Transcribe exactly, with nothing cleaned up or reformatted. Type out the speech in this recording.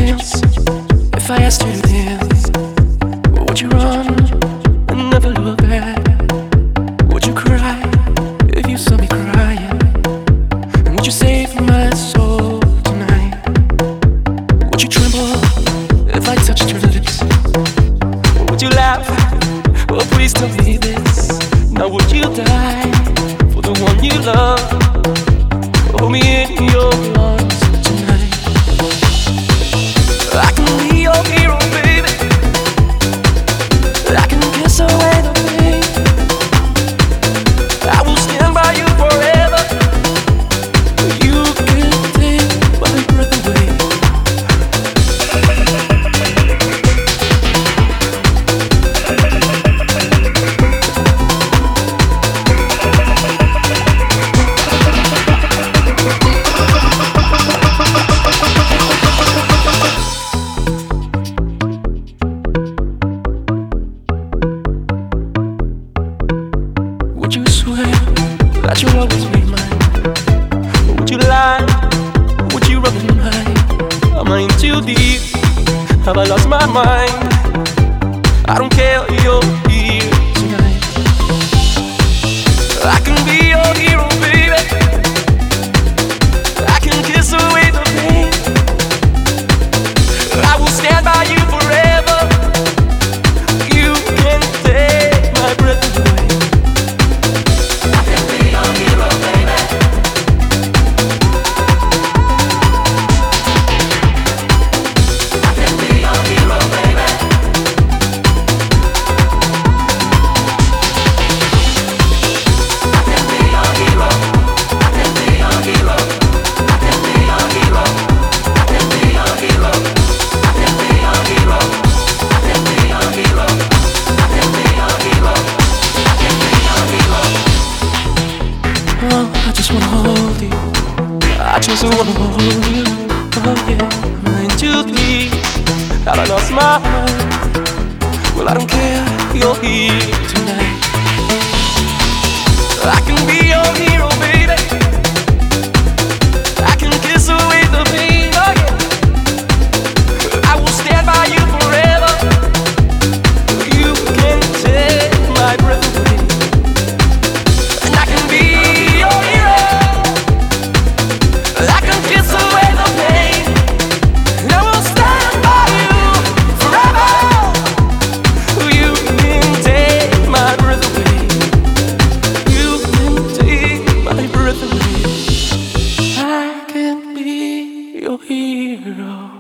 chance if I asked you to dance? Would you run and never look back? Would you cry if you saw me crying? And would you save my soul tonight? Would you tremble if I touched your lips? Or would you laugh? Oh, please tell me this. Now would you die for the one you love? Hold me in your arms tonight. I can be your hero, baby. I can kiss away the pain. I will stand by you forever. You can take my breath away. Would you swear that you'll always be mine? Or would you lie? Would you rub and hide? Am I in too deep? Have I lost my mind? I don't care, you're here tonight. I can be your hero, baby. I can kiss away the pain. I will stand by you forever. You can take my breath away. I just wanna hold you. I just wanna hold you. Oh yeah, I'm in too deep. Have I lost my mind? Well, I don't care. You're here tonight. I can be your hero, baby. I can kiss away the pain. Oh yeah, I will stand by you forever. You can take my breath away. And I can be your hero.